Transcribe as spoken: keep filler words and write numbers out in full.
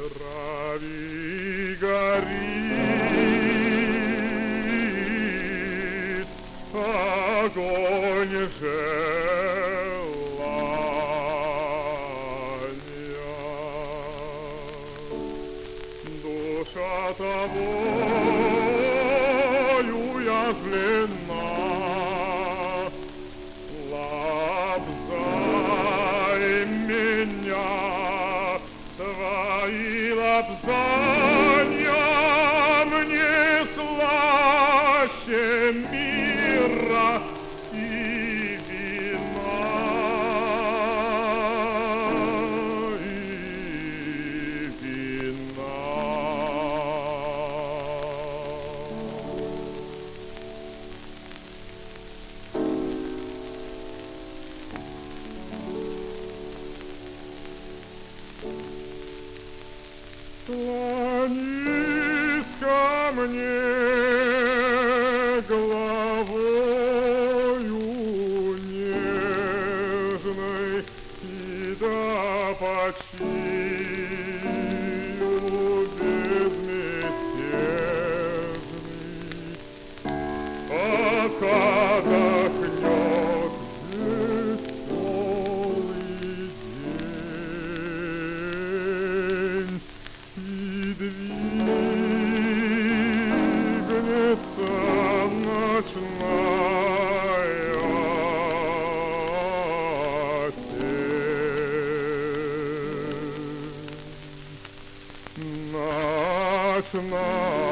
Трави горит огонь желания. Душа тобою уязвлена, лобзай меня. Твои лобзанья мне слаще мира и вина, и вина. Склонись ко мне головою нежной и да почию безмятежный, пока дохнет веселый день. И двигнется ночная тень, ночная